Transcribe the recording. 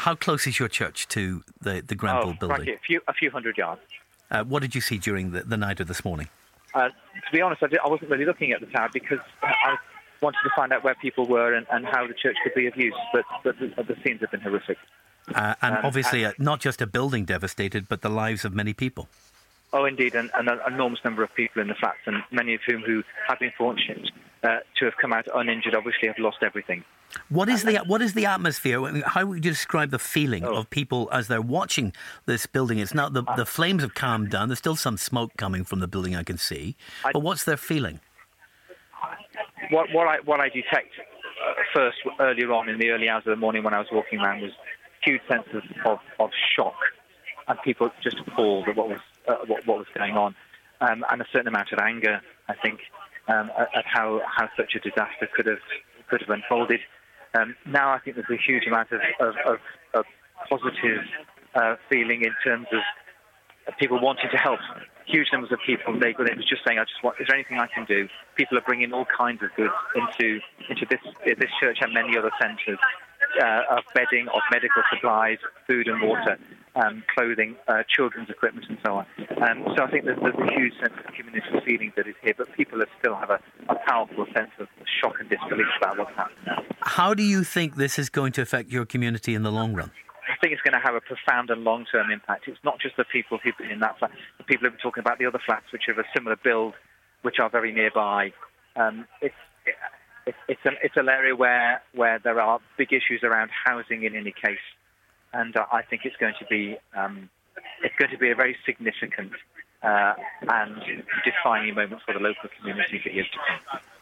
How close is your church to the Grenville building? Right, a few hundred yards. What did you see during the night of this morning? To be honest, I wasn't really looking at the tower because I wanted to find out where people were and how the church could be of use, but the scenes have been horrific. And obviously not just a building devastated, but the lives of many people. Oh, indeed, and an enormous number of people in the flats, and many of whom who have been fortunate to have come out uninjured, obviously have lost everything. What is the atmosphere? I mean, how would you describe the feeling of people as they're watching this building? It's now the flames have calmed down. There's still some smoke coming from the building, I can see. But what's their feeling? What I detect first earlier on in the early hours of the morning when I was walking around was huge sense of shock, and people just appalled at what was going on, and a certain amount of anger, I think, at how such a disaster could have unfolded. Now I think there's a huge amount of positive feeling in terms of people wanting to help. Huge numbers of people. It was just saying, is there anything I can do? People are bringing all kinds of goods into this church and many other centres, of bedding, of medical supplies, food and water, clothing, children's equipment and so on. So I think there's a huge sense of community feeling that is here, but people still have a powerful sense of shock and disbelief about what's happening now. How do you think this is going to affect your community in the long run? I think it's going to have a profound and long-term impact. It's not just the people who've been in that flat. The people who've been talking about the other flats, which are of a similar build, which are very nearby. It's an area where there are big issues around housing in any case, and I think it's going to be a very significant and defining moment for the local community for years to come.